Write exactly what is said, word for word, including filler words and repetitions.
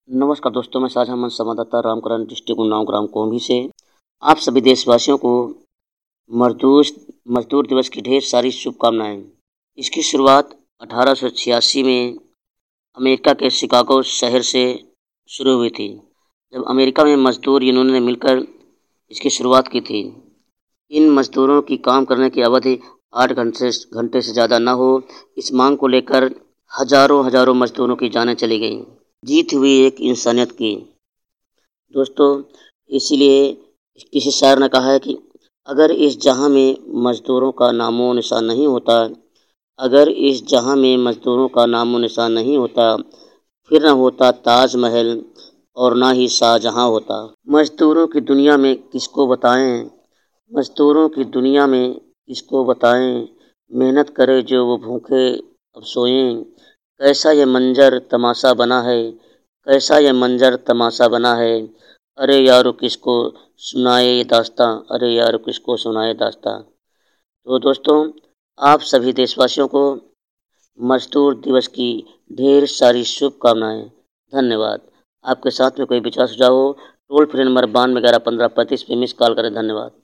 नमस्कार दोस्तों, मैं साझा मंच संवाददाता रामकरण डिस्ट्रिक्ट उन्नाव ग्राम कोंभी से आप सभी देशवासियों को मजदूर मजदूर दिवस की ढेर सारी शुभकामनाएं। इसकी शुरुआत अठारह सौ छियासी में अमेरिका के शिकागो शहर से शुरू हुई थी, जब अमेरिका में मजदूर यूनियन ने मिलकर इसकी शुरुआत की थी। इन मजदूरों की काम करने की अवधि आठ घंटे घंटे से ज़्यादा न हो, इस मांग को लेकर हजारों हजारों मजदूरों की जानें चली गईं। जीत हुई एक इंसानियत की। दोस्तों, इसीलिए किसी शायर ने कहा है कि अगर इस जहां में मजदूरों का नामो निशान नहीं होता अगर इस जहां में मजदूरों का नामो निशान नहीं होता फिर न होता ताजमहल और ना ही शाहजहां होता। मजदूरों की दुनिया में किसको बताएं मजदूरों की दुनिया में किसको बताएं मेहनत करे जो वो भूखे अब सोएं। कैसा ये मंजर तमाशा बना है कैसा ये मंजर तमाशा बना है अरे यारो किसको सुनाए ये दास्तां अरे यारो किसको सुनाए दास्तां। तो दोस्तों, आप सभी देशवासियों को मजदूर दिवस की ढेर सारी शुभकामनाएं। धन्यवाद। आपके साथ में कोई विचार सुझाव हो, टोल फ्री नंबर बानवे ग्यारह पंद्रह पैंतीस पे मिस कॉल करें। धन्यवाद।